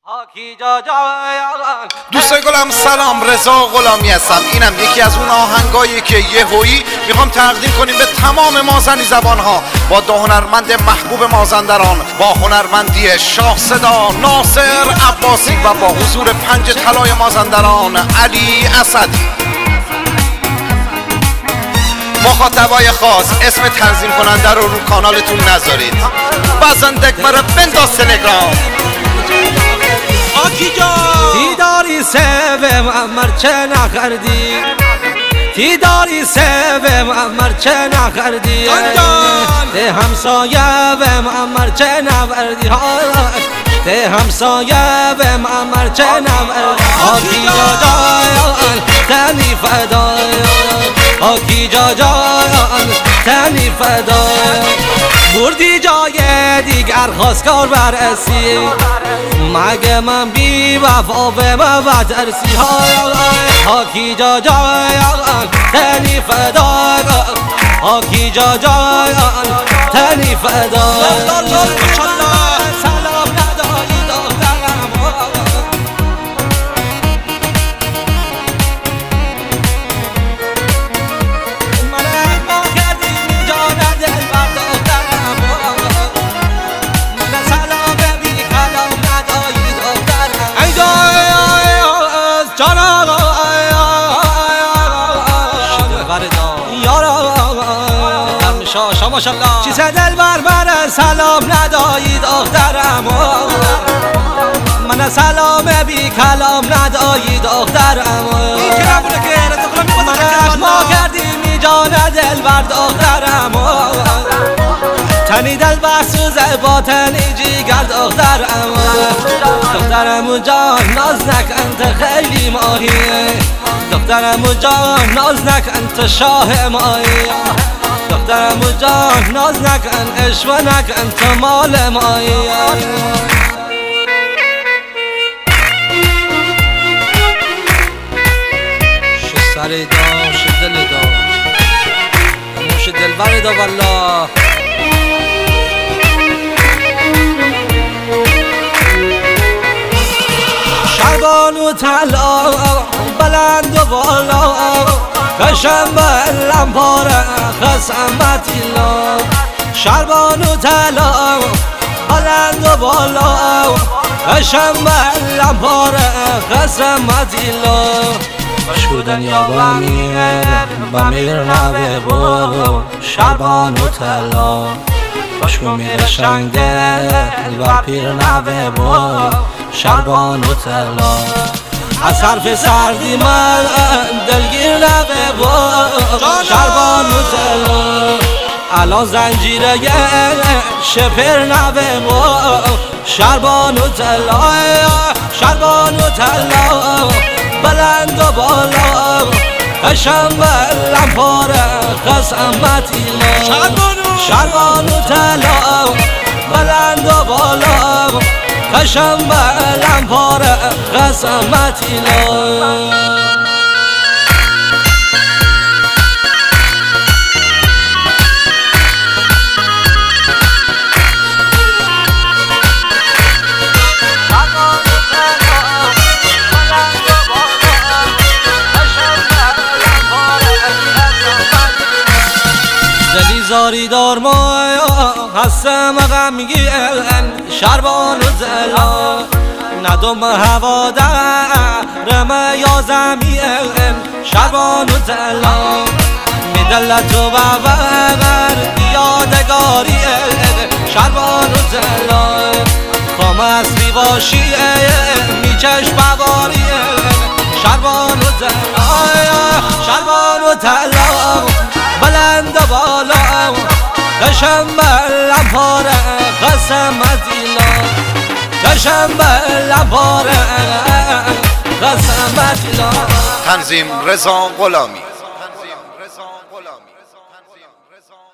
دوستای گلم سلام، رضا غلامی هستم. اینم یکی از اون آهنگایی که یهویی میخوام تقدیم کنیم به تمام مازنی زبانها با دو هنرمند محبوب مازندران، با هنرمندی شاه صدا ناصر عباسی و با حضور پنج طلای مازندران علی اسدی. مخاطبای خاص اسم تنظیم کننده رو کانالتون نذارید. بازندک مرا بنداز تلگرام. آکی جان تی داری سوم امر چه نخردی، تی داری سوم امر چه نخردی، ده همسایه وم امر چه نوردی، ده همسایه وم امر چه نوردی. آکی جان تنی فدای، آکی جان تنی فدای، بردی جای دیگر خواستگار برسی، مگه من بی وفا به من ترسی. آکی جان تنی فدای، آکی جان تنی فدای. سلام نداری دخترم، من اخما کردی جان دل بر دخترم، من سلام بی کلام نداری دخترم. ای جان شاه ماشالله چیز دل بر سلام ندایی دخترم، من سلام بی کلام ندایی دخترم. من اخما کردی می جان دل بر دخترم، تنی دل بسوزه با تنی جیگر دخترم. دخترم جان ناز نکن تو خیلی ماهیه، دخترم جان ناز نکن تو شاه ماهی، دخترم جان ناز نکن اشوه نکن تو مال مایی. شو سر دا شو دل دا شو دل بر دا والله. شربان و طلا بلند و بالا، کشم به لمپاره خسمتی لا. شربان و طلا بلند و بالا، کشم به لمپاره خسمتی لا. شودن یا بمیر نوه بو، شربان و طلا بشکو میره شنگ دل و پیر نوه بو، شربان و طلا. از حرف سردی من دلگیر نوه با، شربان و طلا. الان زنجیره شپر نوه با، شربان و طلا. شربان و طلا بلند و بالا، کشم به لمپاره خسمتی لا. شربان و طلا بلند و بالا، کشم به لمپاره خسمتی لا. دلی زاری دار مایا هستم غمگین، شربان و طلا ندم هوا درم یا زمین، شربان و طلا. میدلت و ببر یادگاری، شربان و طلا. خام اصلی باشی میچش بواری، شربان و طلا. شربان و طلا بلند و بالا، کشم به لمپاره خسمتی لا. کشم به لمپاره خسمتی لا. تنظیم رضا غلامی.